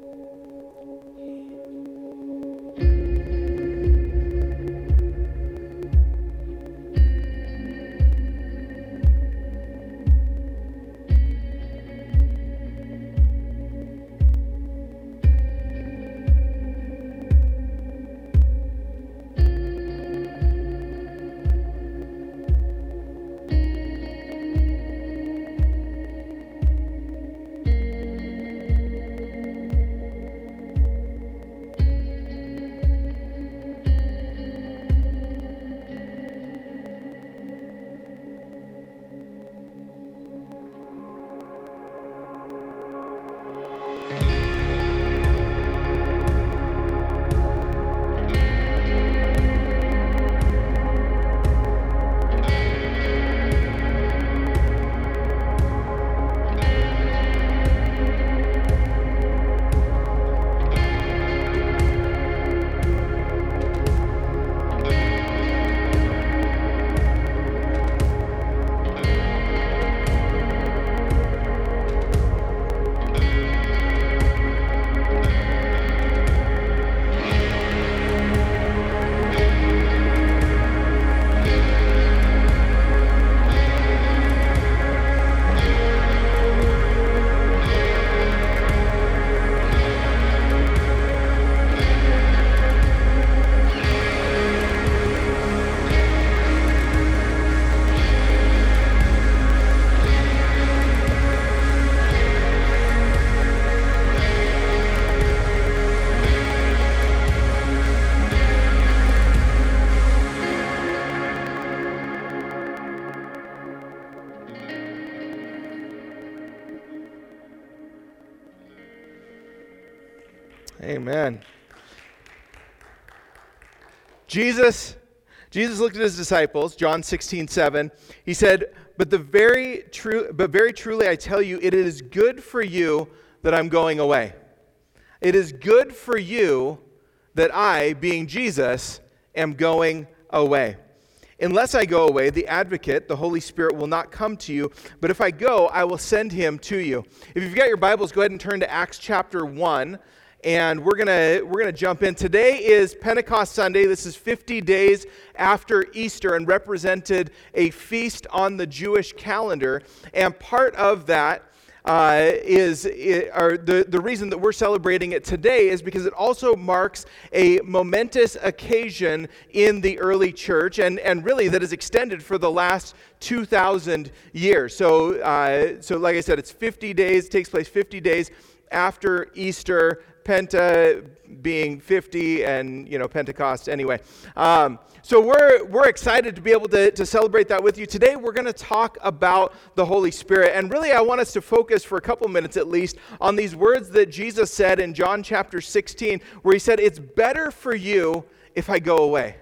Amen. Jesus looked at his disciples, John 16:7. He said, but very truly I tell you, it is good for you that I'm going away. It is good for you that I, being Jesus, am going away. Unless I go away, the advocate, the Holy Spirit, will not come to you, but if I go, I will send him to you. If you've got your Bibles, go ahead and turn to Acts chapter 1. And we're gonna jump in. Today is Pentecost Sunday. This is 50 days after Easter and represented a feast on the Jewish calendar. And part of that the reason that we're celebrating it today is because it also marks a momentous occasion in the early church, and really that is extended for the last 2,000 years. So like I said, it's 50 days. Takes place 50 days after Easter. Penta being 50 and, Pentecost anyway. So we're excited to be able to celebrate that with you. Today we're going to talk about the Holy Spirit. And really I want us to focus for a couple minutes at least on these words that Jesus said in John chapter 16, where he said, it's better for you if I go away.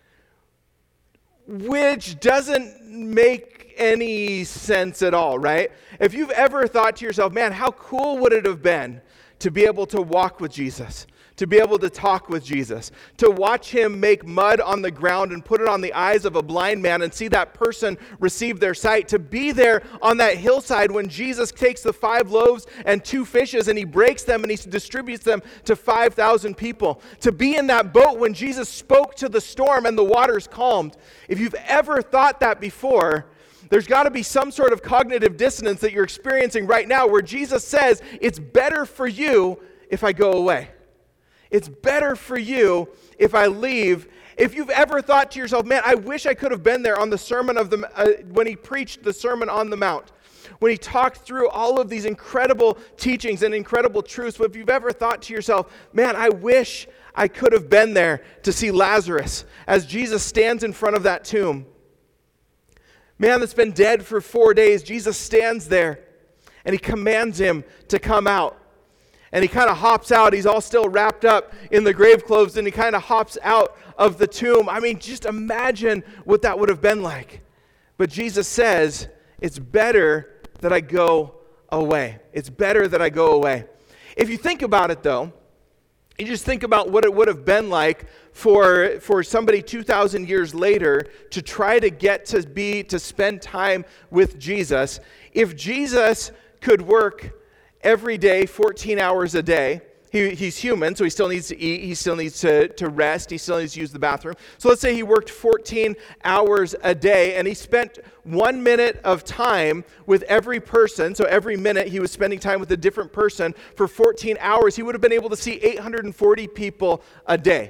Which doesn't make any sense at all, right? If you've ever thought to yourself, man, how cool would it have been to be able to walk with Jesus, to be able to talk with Jesus, to watch him make mud on the ground and put it on the eyes of a blind man and see that person receive their sight, to be there on that hillside when Jesus takes the 5 loaves and 2 fishes and he breaks them and he distributes them to 5,000 people, to be in that boat when Jesus spoke to the storm and the waters calmed. If you've ever thought that before, there's got to be some sort of cognitive dissonance that you're experiencing right now where Jesus says, it's better for you if I go away. It's better for you if I leave. If you've ever thought to yourself, man, I wish I could have been there on the sermon when he preached the Sermon on the Mount, when he talked through all of these incredible teachings and incredible truths. But if you've ever thought to yourself, man, I wish I could have been there to see Lazarus as Jesus stands in front of that tomb. Man that's been dead for 4 days, Jesus stands there and he commands him to come out. And he kind of hops out. He's all still wrapped up in the grave clothes and he kind of hops out of the tomb. I mean, just imagine what that would have been like. But Jesus says, it's better that I go away. It's better that I go away. If you think about it though, you just think about what it would have been like for somebody 2,000 years later to try to get to spend time with Jesus. If Jesus could work every day, 14 hours a day, he's human, so he still needs to eat, he still needs to rest, he still needs to use the bathroom. So let's say he worked 14 hours a day, and he spent 1 minute of time with every person. So every minute he was spending time with a different person for 14 hours. He would have been able to see 840 people a day.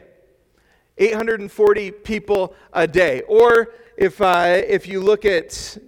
840 people a day. Or if you look at,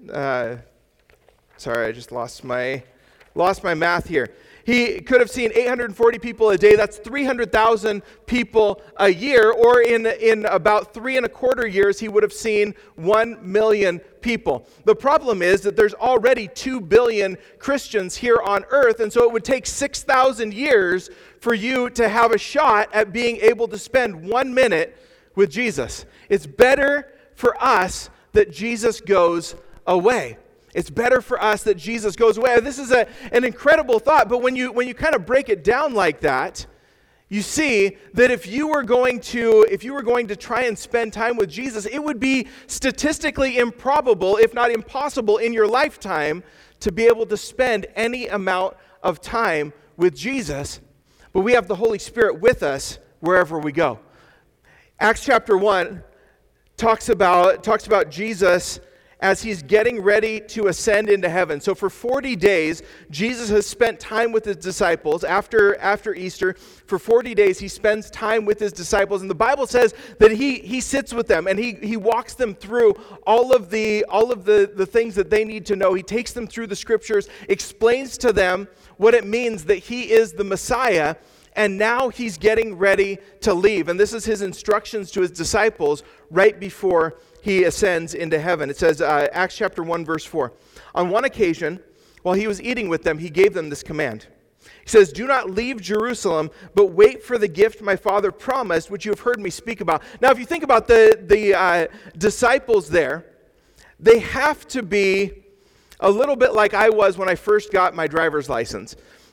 sorry, I just lost my math here. He could have seen 840 people a day. That's 300,000 people a year. Or in about 3.25 years, he would have seen 1 million people. The problem is that there's already 2 billion Christians here on earth, and so it would take 6,000 years for you to have a shot at being able to spend 1 minute with Jesus. It's better for us that Jesus goes away. It's better for us that Jesus goes away. This is an incredible thought, but when you kind of break it down like that, you see that if you were going to try and spend time with Jesus, it would be statistically improbable, if not impossible, in your lifetime to be able to spend any amount of time with Jesus. But we have the Holy Spirit with us wherever we go. Acts chapter 1 talks about Jesus as he's getting ready to ascend into heaven. So for 40 days, Jesus has spent time with his disciples. After Easter, for 40 days, he spends time with his disciples. And the Bible says that he sits with them and he walks them through all of the things that they need to know. He takes them through the scriptures, explains to them what it means that he is the Messiah. And now he's getting ready to leave. And this is his instructions to his disciples right before he ascends into heaven. It says, Acts chapter 1, verse 4. On one occasion, while he was eating with them, he gave them this command. He says, "Do not leave Jerusalem, but wait for the gift my Father promised, which you have heard me speak about." Now, if you think about the disciples there, they have to be a little bit like I was when I first got my driver's license.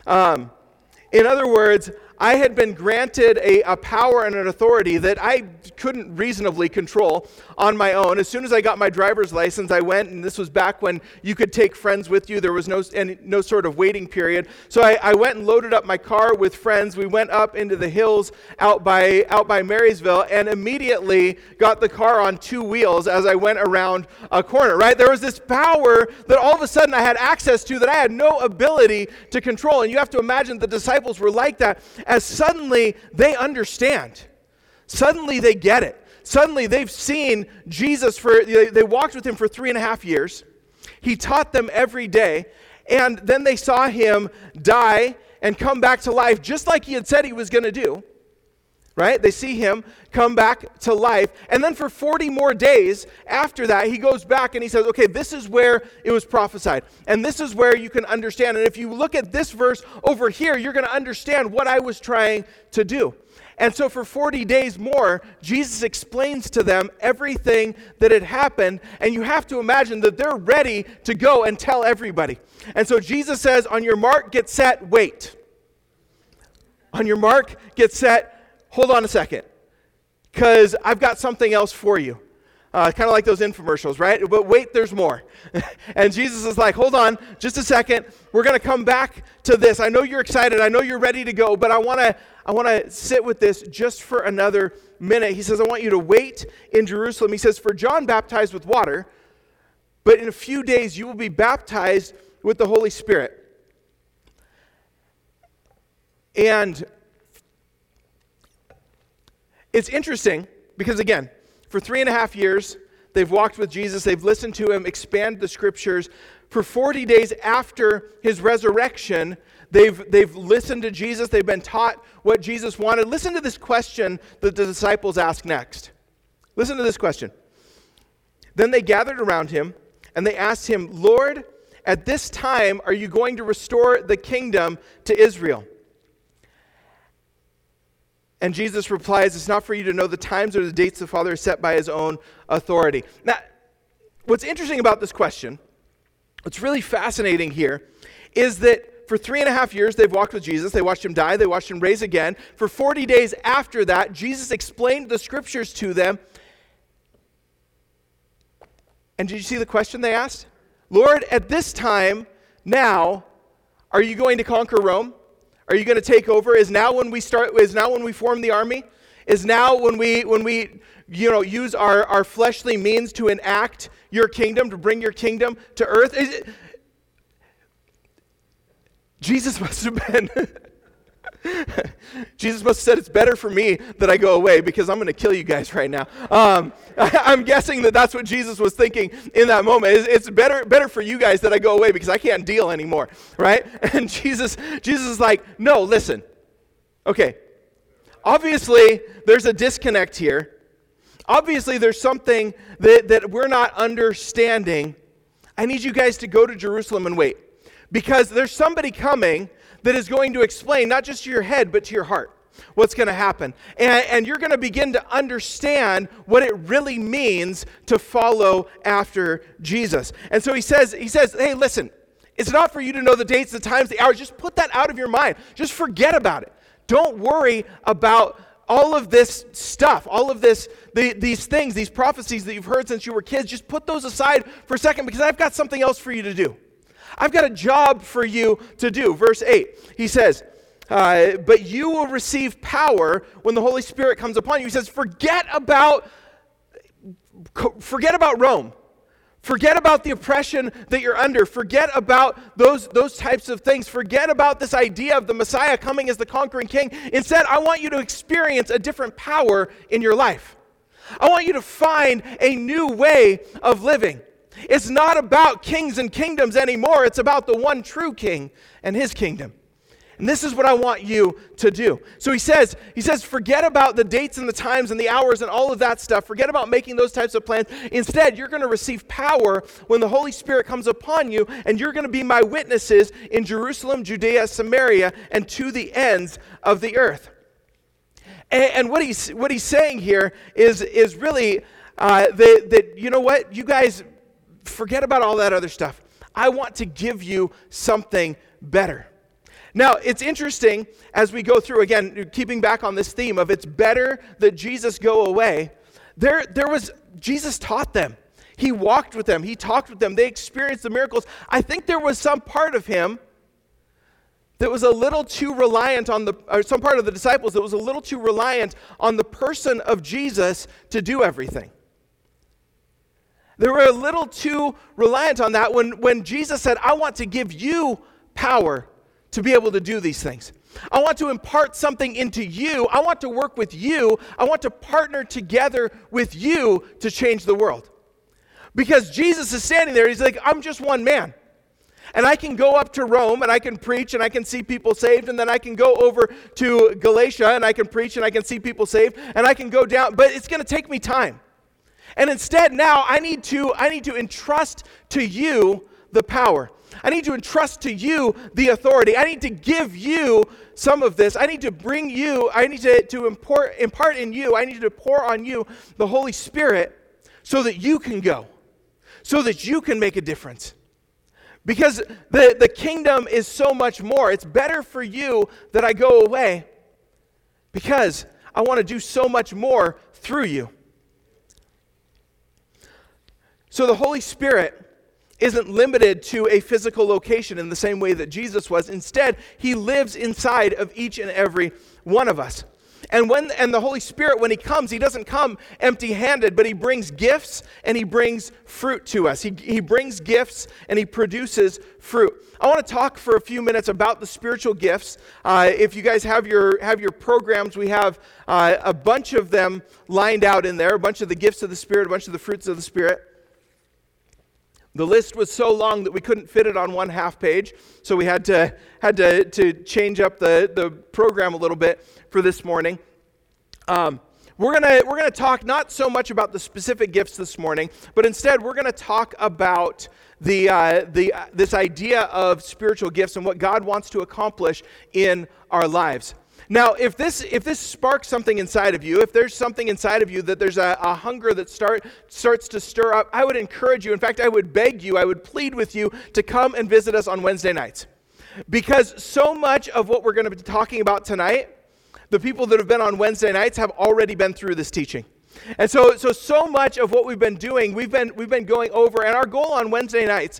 In other words, I had been granted a power and an authority that I couldn't reasonably control on my own. As soon as I got my driver's license, I went, and this was back when you could take friends with you. There was no sort of waiting period. So I went and loaded up my car with friends. We went up into the hills out by Marysville and immediately got the car on 2 wheels as I went around a corner, right? There was this power that all of a sudden I had access to that I had no ability to control. And you have to imagine the disciples were like that. As suddenly they understand. Suddenly they get it. Suddenly they've seen Jesus they walked with him for 3.5 years. He taught them every day. And then they saw him die and come back to life just like he had said he was going to do. Right? They see him come back to life. And then for 40 more days after that, he goes back and he says, okay, this is where it was prophesied. And this is where you can understand. And if you look at this verse over here, you're going to understand what I was trying to do. And so for 40 days more, Jesus explains to them everything that had happened. And you have to imagine that they're ready to go and tell everybody. And so Jesus says, on your mark, get set, wait. On your mark, get set, hold on a second, because I've got something else for you. Kind of like those infomercials, right? But wait, there's more. And Jesus is like, hold on just a second. We're going to come back to this. I know you're excited. I know you're ready to go, but I want to sit with this just for another minute. He says, I want you to wait in Jerusalem. He says, for John baptized with water, but in a few days you will be baptized with the Holy Spirit. And it's interesting because, again, for 3.5 years, they've walked with Jesus. They've listened to him expand the scriptures. For 40 days after his resurrection, they've listened to Jesus. They've been taught what Jesus wanted. Listen to this question that the disciples ask next. Listen to this question. Then they gathered around him, and they asked him, Lord, at this time, are you going to restore the kingdom to Israel? And Jesus replies, it's not for you to know the times or the dates the Father has set by his own authority. Now, what's interesting about this question, what's really fascinating here, is that for 3.5 years they've walked with Jesus. They watched him die. They watched him raise again. For 40 days after that, Jesus explained the scriptures to them. And did you see the question they asked? Lord, at this time, now, are you going to conquer Rome? Are you going to take over? Is now when we form the army? Is now when we use our fleshly means to enact your kingdom, to bring your kingdom to earth? Jesus must have been Jesus must have said, it's better for me that I go away because I'm going to kill you guys right now. I'm guessing that's what Jesus was thinking in that moment. It's better for you guys that I go away because I can't deal anymore, right? And Jesus is like, no, listen. Okay, obviously there's a disconnect here. Obviously there's something that we're not understanding. I need you guys to go to Jerusalem and wait because there's somebody coming that is going to explain, not just to your head, but to your heart, what's going to happen. And you're going to begin to understand what it really means to follow after Jesus. And so he says, hey, listen, it's not for you to know the dates, the times, the hours. Just put that out of your mind. Just forget about it. Don't worry about all of this stuff, all of these things, these prophecies that you've heard since you were kids. Just put those aside for a second because I've got something else for you to do. I've got a job for you to do. Verse 8, he says, but you will receive power when the Holy Spirit comes upon you. He says, forget about Rome. Forget about the oppression that you're under. Forget about those types of things. Forget about this idea of the Messiah coming as the conquering king. Instead, I want you to experience a different power in your life. I want you to find a new way of living. It's not about kings and kingdoms anymore. It's about the one true king and his kingdom. And this is what I want you to do. So he says, forget about the dates and the times and the hours and all of that stuff. Forget about making those types of plans. Instead, you're going to receive power when the Holy Spirit comes upon you, and you're going to be my witnesses in Jerusalem, Judea, Samaria, and to the ends of the earth. And what he's saying here is really that you know what, you guys, forget about all that other stuff. I want to give you something better. Now, it's interesting as we go through, again, keeping back on this theme of it's better that Jesus go away. Jesus taught them. He walked with them. He talked with them. They experienced the miracles. I think there was some part of him that was a little too reliant on some part of the disciples that was a little too reliant on the person of Jesus to do everything. They were a little too reliant on that when Jesus said, I want to give you power to be able to do these things. I want to impart something into you. I want to work with you. I want to partner together with you to change the world. Because Jesus is standing there, he's like, I'm just one man. And I can go up to Rome and I can preach and I can see people saved, and then I can go over to Galatia and I can preach and I can see people saved, and I can go down, but it's going to take me time. And instead now I need to entrust to you the power. I need to entrust to you the authority. I need to give you some of this. I need to bring you, I need to impart in you, I need to pour on you the Holy Spirit so that you can go, so that you can make a difference. Because the kingdom is so much more. It's better for you that I go away because I want to do so much more through you. So the Holy Spirit isn't limited to a physical location in the same way that Jesus was. Instead, he lives inside of each and every one of us. And the Holy Spirit, when he comes, he doesn't come empty-handed, but he brings gifts and he brings fruit to us. He brings gifts and he produces fruit. I want to talk for a few minutes about the spiritual gifts. If you guys have your programs, we have a bunch of them lined out in there, a bunch of the gifts of the Spirit, a bunch of the fruits of the Spirit. The list was so long that we couldn't fit it on one half page, so we had to change up the program a little bit for this morning. We're gonna talk not so much about the specific gifts this morning, but instead we're gonna talk about this idea of spiritual gifts and what God wants to accomplish in our lives. Now, if this sparks something inside of you, if there's something inside of you that there's a hunger that starts to stir up, I would encourage you, in fact, I would beg you, I would plead with you to come and visit us on Wednesday nights. Because so much of what we're going to be talking about tonight, the people that have been on Wednesday nights have already been through this teaching. And so much of what we've been doing, we've been going over, and our goal on Wednesday nights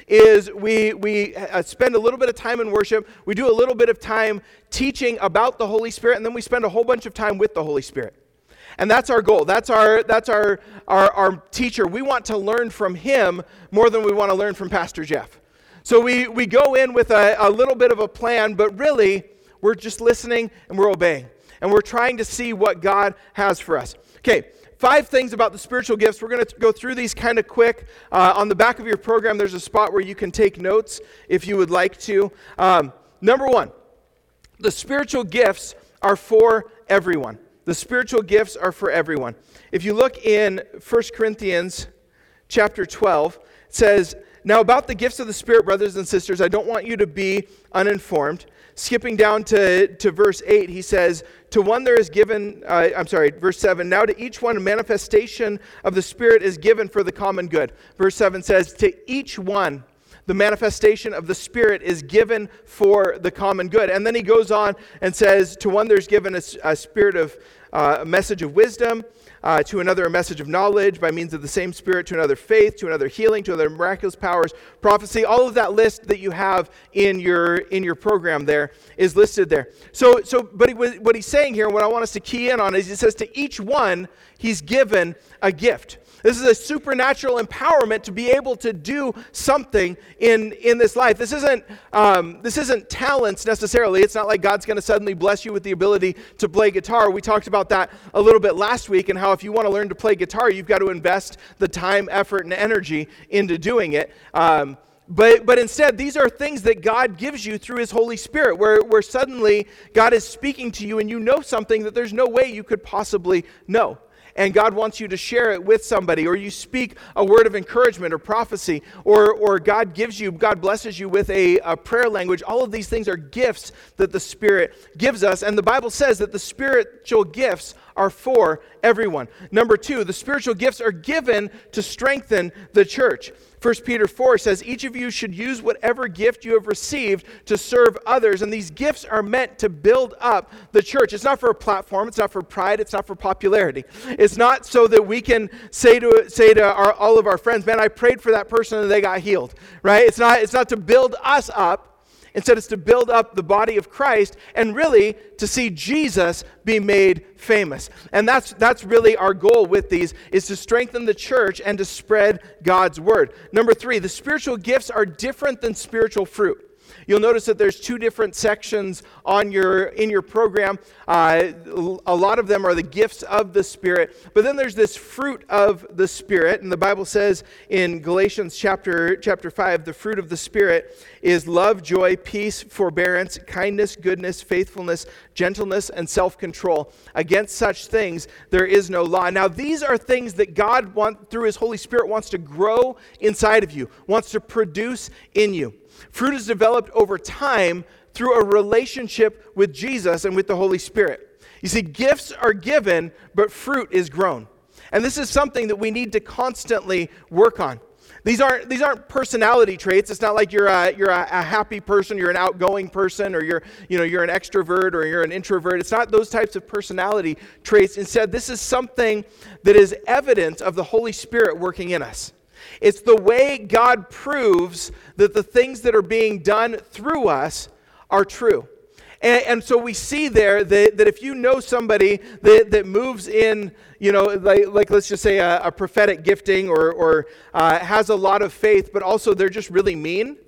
is we spend a little bit of time in worship, we do a little bit of time teaching about the Holy Spirit, and then we spend a whole bunch of time with the Holy Spirit. And that's our goal. That's our teacher. We want to learn from him more than we want to learn from Pastor Jeff. So we go in with a little bit of a plan, but really, we're just listening and we're obeying. And we're trying to see what God has for us. Okay, 5 things about the spiritual gifts. We're going to go through these kind of quick. On the back of your program, there's a spot where you can take notes if you would like to. Number 1, the spiritual gifts are for everyone. The spiritual gifts are for everyone. If you look in 1 Corinthians chapter 12, it says, "Now about the gifts of the Spirit, brothers and sisters, I don't want you to be uninformed." Skipping down to verse 8, he says, "To one there is given," verse 7, "Now to each one a manifestation of the Spirit is given for the common good." Verse 7 says, "To each one the manifestation of the Spirit is given for the common good." And then he goes on and says, "To one there's given a spirit of a message of wisdom, to another a message of knowledge by means of the same Spirit, to another faith, to another healing, to another miraculous powers, prophecy." All of that list that you have in your program there is listed there. But what he's saying here, and what I want us to key in on is he says to each one he's given a gift. This is a supernatural empowerment to be able to do something in this life. This isn't talents necessarily. It's not like God's going to suddenly bless you with the ability to play guitar. We talked about that a little bit last week, and how if you want to learn to play guitar, you've got to invest the time, effort, and energy into doing it. But instead, these are things that God gives you through his Holy Spirit, where suddenly God is speaking to you and you know something that there's no way you could possibly know. And God wants you to share it with somebody, or you speak a word of encouragement or prophecy, or God blesses you with a prayer language. All of these things are gifts that the Spirit gives us, and the Bible says that the spiritual gifts are for everyone. Number 2, the spiritual gifts are given to strengthen the church. 1 Peter 4 says, "Each of you should use whatever gift you have received to serve others." And these gifts are meant to build up the church. It's not for a platform. It's not for pride. It's not for popularity. It's not so that we can say to all of our friends, "Man, I prayed for that person and they got healed." Right? It's not to build us up. Instead, it's to build up the body of Christ and really to see Jesus be made famous. And that's really our goal with these, is to strengthen the church and to spread God's word. Number 3, the spiritual gifts are different than spiritual fruit. You'll notice that there's 2 different sections in your program. A lot of them are the gifts of the Spirit, but then there's this fruit of the Spirit, and the Bible says in Galatians chapter 5, the fruit of the Spirit is love, joy, peace, forbearance, kindness, goodness, faithfulness, gentleness, and self-control. Against such things there is no law. Now these are things that God, through his Holy Spirit, wants to grow inside of you, wants to produce in you. Fruit is developed over time through a relationship with Jesus and with the Holy Spirit. You see, gifts are given, but fruit is grown. And this is something that we need to constantly work on. These aren't personality traits. It's not like you're a happy person, you're an outgoing person, or you're an extrovert or you're an introvert. It's not those types of personality traits. Instead, this is something that is evidence of the Holy Spirit working in us. It's the way God proves that the things that are being done through us are true. And so we see there that if you know somebody that moves in, like let's just say a prophetic gifting or has a lot of faith, but also they're just really mean,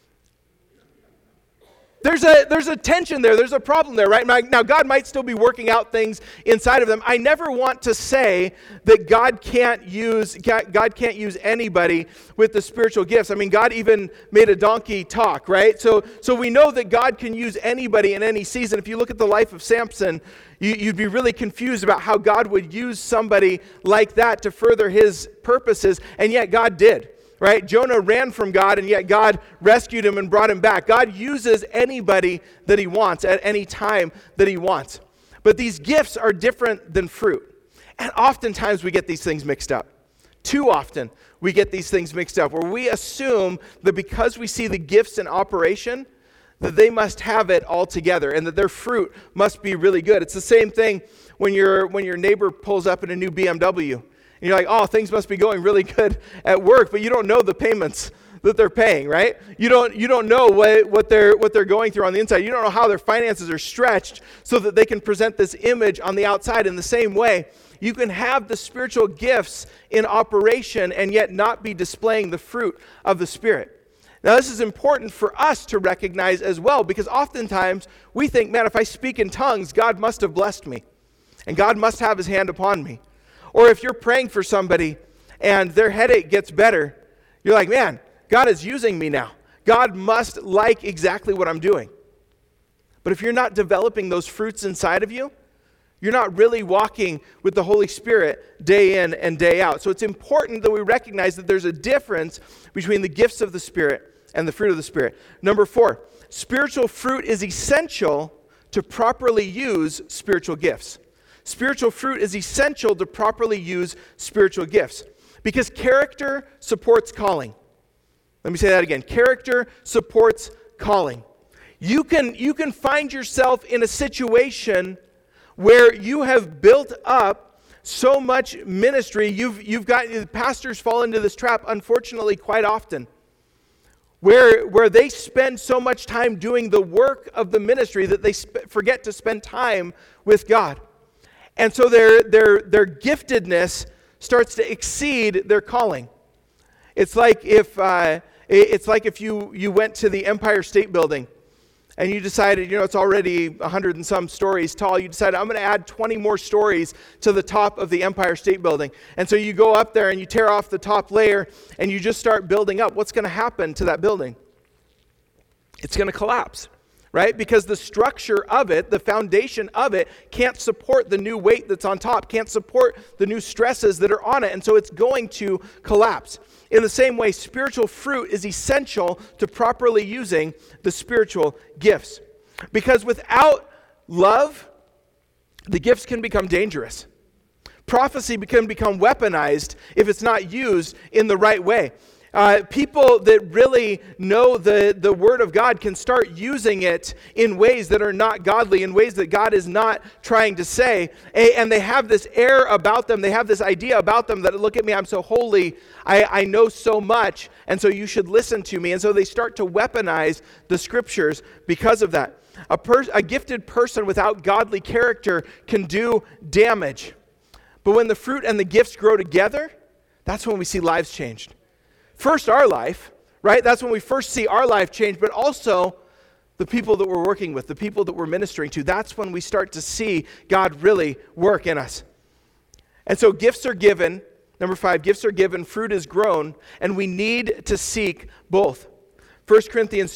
there's a tension there. There's a problem there, right? Now, God might still be working out things inside of them. I never want to say that God can't use anybody with the spiritual gifts. I mean, God even made a donkey talk, right? So we know that God can use anybody in any season. If you look at the life of Samson, you'd be really confused about how God would use somebody like that to further his purposes, and yet God did. Right? Jonah ran from God, and yet God rescued him and brought him back. God uses anybody that he wants at any time that he wants. But these gifts are different than fruit. And oftentimes we get these things mixed up. Too often we get these things mixed up, where we assume that because we see the gifts in operation, that they must have it all together and that their fruit must be really good. It's the same thing when your neighbor pulls up in a new BMW. And you're like, oh, things must be going really good at work, but you don't know the payments that they're paying, right? You don't know what they're going through on the inside. You don't know how their finances are stretched so that they can present this image on the outside. In the same way, you can have the spiritual gifts in operation and yet not be displaying the fruit of the Spirit. Now, this is important for us to recognize as well, because oftentimes we think, man, if I speak in tongues, God must have blessed me, and God must have his hand upon me. Or if you're praying for somebody and their headache gets better, you're like, man, God is using me now. God must like exactly what I'm doing. But if you're not developing those fruits inside of you, you're not really walking with the Holy Spirit day in and day out. So it's important that we recognize that there's a difference between the gifts of the Spirit and the fruit of the Spirit. Number 4, spiritual fruit is essential to properly use spiritual gifts. Spiritual fruit is essential to properly use spiritual gifts because character supports calling. Let me say that again. Character supports calling. You can find yourself in a situation where you have built up so much ministry. You've got pastors fall into this trap, unfortunately, quite often, where they spend so much time doing the work of the ministry that they forget to spend time with God. And so their giftedness starts to exceed their calling. It's like if you went to the Empire State Building and you decided, it's already 100 and some stories tall. You decided, I'm going to add 20 more stories to the top of the Empire State Building. And so you go up there and you tear off the top layer and you just start building up. What's going to happen to that building? It's going to collapse, right? Because the structure of it, the foundation of it, can't support the new weight that's on top, can't support the new stresses that are on it. And so it's going to collapse. In the same way, spiritual fruit is essential to properly using the spiritual gifts. Because without love, the gifts can become dangerous. Prophecy can become weaponized if it's not used in the right way. People that really know the Word of God can start using it in ways that are not godly, in ways that God is not trying to say. And they have this air about them. They have this idea about them that, look at me, I'm so holy. I know so much, and so you should listen to me. And so they start to weaponize the Scriptures because of that. A gifted person without godly character can do damage. But when the fruit and the gifts grow together, that's when we see lives changed. First, our life, right? That's when we first see our life change, but also the people that we're working with, the people that we're ministering to. That's when we start to see God really work in us. And so gifts are given. Number 5, gifts are given, fruit is grown, and we need to seek both. 1 Corinthians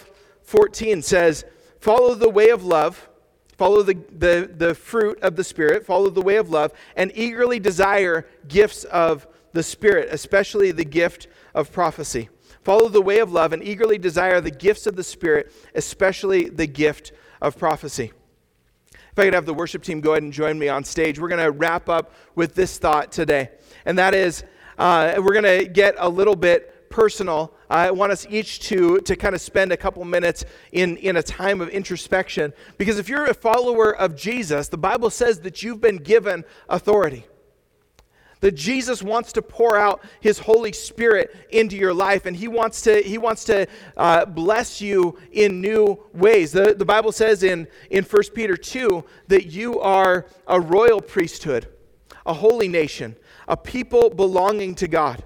12:14 says, follow the way of love, follow the fruit of the Spirit, follow the way of love, and eagerly desire gifts of the Spirit, especially the gift of prophecy. Follow the way of love and eagerly desire the gifts of the Spirit, especially the gift of prophecy. If I could have the worship team go ahead and join me on stage, we're going to wrap up with this thought today. And that is, we're going to get a little bit personal. I want us each to kind of spend a couple minutes in a time of introspection. Because if you're a follower of Jesus, the Bible says that you've been given authority. That Jesus wants to pour out his Holy Spirit into your life, and he wants to bless you in new ways. The Bible says in 1 Peter 2 that you are a royal priesthood, a holy nation, a people belonging to God.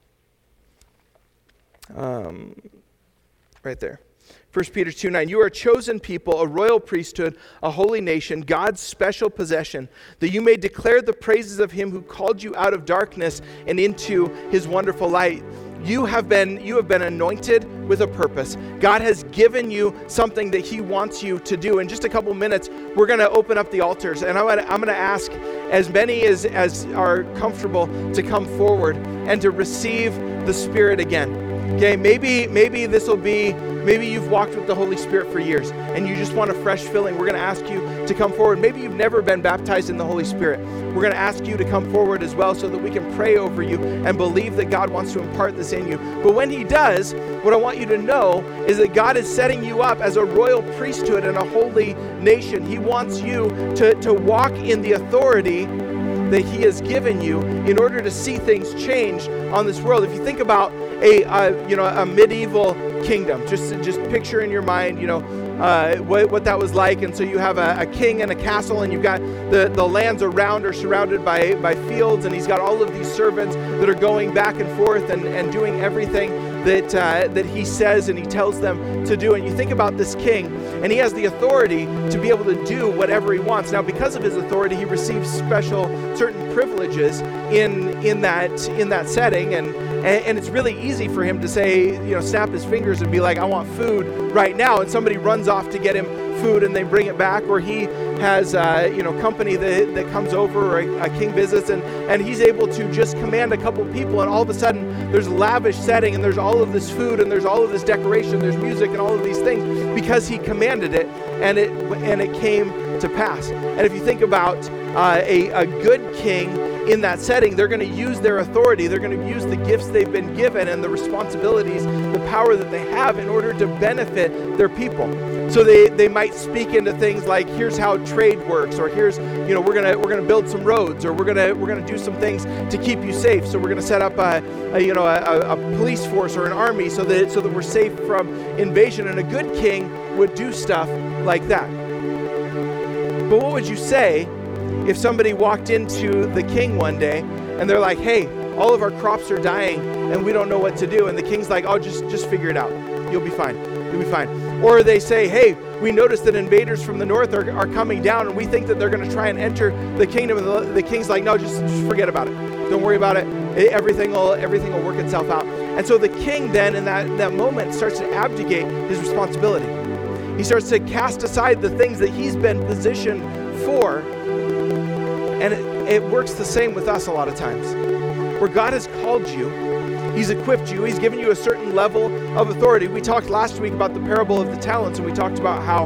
Right there. 1 Peter 2:9, you are a chosen people, a royal priesthood, a holy nation, God's special possession, that you may declare the praises of him who called you out of darkness and into his wonderful light. You have been anointed with a purpose. God has given you something that he wants you to do. In just a couple minutes, we're going to open up the altars, and I'm going to ask as many as are comfortable to come forward and to receive the Spirit again. Okay, maybe this will be, maybe you've walked with the Holy Spirit for years and you just want a fresh filling. We're going to ask you to come forward. Maybe you've never been baptized in the Holy Spirit. We're going to ask you to come forward as well so that we can pray over you and believe that God wants to impart this in you. But when he does, what I want you to know is that God is setting you up as a royal priesthood and a holy nation. He wants you to walk in the authority that he has given you in order to see things change on this world. If you think about a medieval kingdom, just picture in your mind, what that was like. And so you have a king and a castle, and you've got the lands around are surrounded by fields, and he's got all of these servants that are going back and forth and doing everything that he says and he tells them to do. And you think about this king, and he has the authority to be able to do whatever he wants. Now, because of his authority, he receives certain privileges in that setting, and it's really easy for him to say, snap his fingers and be like, I want food right now, and somebody runs off to get him food and they bring it back. Or he has company that comes over, or a king visits, and he's able to just command a couple people, and all of a sudden there's a lavish setting, and there's all of this food, and there's all of this decoration, there's music and all of these things, because he commanded it, and it came to pass. And if you think about a good king in that setting, they're going to use their authority, they're going to use the gifts they've been given and the responsibilities, the power that they have, in order to benefit their people. So they might speak into things like, here's how trade works, or here's, we're gonna build some roads, or we're gonna do some things to keep you safe. So we're gonna set up a police force or an army so that we're safe from invasion. And a good king would do stuff like that. But what would you say if somebody walked into the king one day and they're like, hey, all of our crops are dying and we don't know what to do? And the king's like, oh, just figure it out. You'll be fine. You'll be fine. Or they say, hey, we noticed that invaders from the north are coming down, and we think that they're going to try and enter the kingdom. And the king's like, no, just forget about it. Don't worry about it. Everything will work itself out. And so the king then in that moment starts to abdicate his responsibility. He starts to cast aside the things that he's been positioned for. And it works the same with us a lot of times. Where God has called you, he's equipped you, he's given you a certain level of authority. We talked last week about the parable of the talents, and we talked about how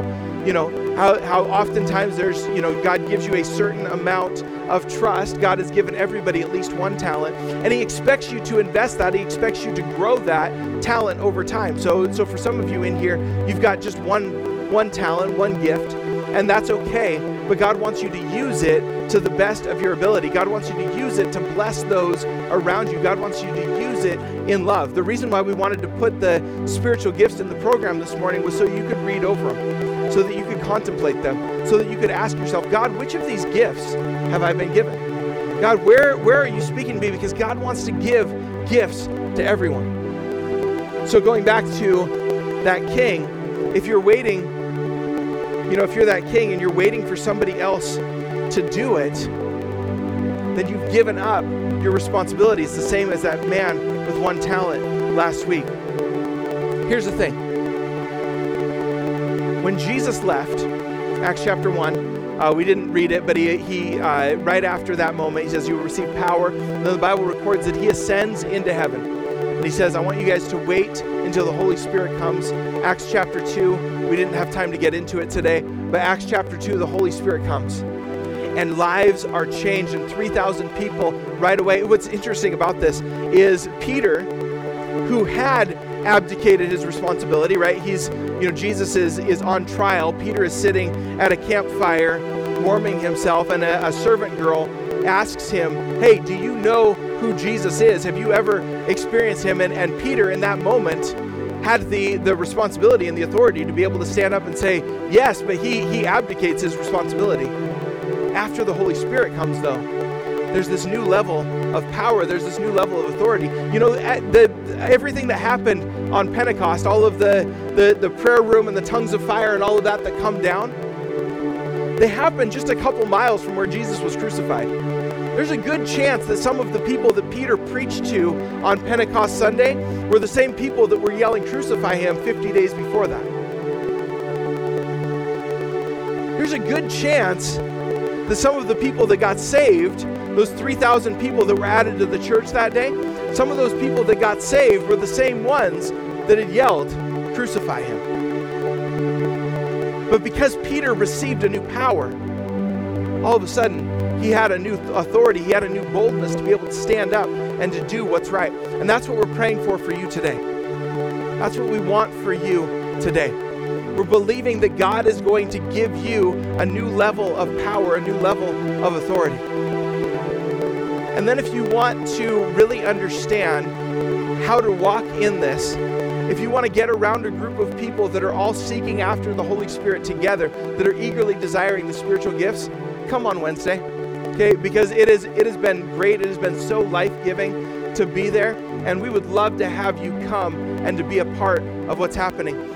oftentimes there's, God gives you a certain amount of trust. God has given everybody at least one talent, and he expects you to invest that. He expects you to grow that talent over time. So for some of you in here, you've got just one talent, one gift, and that's okay. But God wants you to use it to the best of your ability. God wants you to use it to bless those around you. God wants you to use it in love. The reason why we wanted to put the spiritual gifts in the program this morning was so you could read over them, so that you could contemplate them, so that you could ask yourself, God, which of these gifts have I been given? God, where are you speaking to me? Because God wants to give gifts to everyone. So going back to that king, if you're waiting, if you're that king and you're waiting for somebody else to do it, then you've given up your responsibility. It's the same as that man with one talent last week. Here's the thing. When Jesus left, Acts chapter 1, we didn't read it, but he right after that moment, he says, you will receive power. And then the Bible records that he ascends into heaven. And he says, I want you guys to wait until the Holy Spirit comes. Acts chapter 2, we didn't have time to get into it today, but Acts chapter 2, the Holy Spirit comes. And lives are changed, and 3,000 people right away. What's interesting about this is Peter, who had abdicated his responsibility, right? Jesus is on trial. Peter is sitting at a campfire warming himself, and a servant girl asks him, hey, do you know who Jesus is? Have you ever experienced him? And Peter in that moment had the responsibility and the authority to be able to stand up and say yes, but he abdicates his responsibility. After the Holy Spirit comes, though, there's this new level of power. There's this new level of authority. Everything that happened on Pentecost, all of the prayer room and the tongues of fire and all of that come down, they happened just a couple miles from where Jesus was crucified. There's a good chance that some of the people that Peter preached to on Pentecost Sunday were the same people that were yelling, crucify him, 50 days before that. There's a good chance that some of the people that got saved, those 3,000 people that were added to the church that day, some of those people that got saved were the same ones that had yelled, crucify him. But because Peter received a new power, all of a sudden, he had a new authority, he had a new boldness to be able to stand up and to do what's right. And that's what we're praying for you today. That's what we want for you today. We're believing that God is going to give you a new level of power, a new level of authority. And then if you want to really understand how to walk in this, if you want to get around a group of people that are all seeking after the Holy Spirit together, that are eagerly desiring the spiritual gifts, come on Wednesday, okay? Because it has been great. It has been so life-giving to be there, and we would love to have you come and to be a part of what's happening.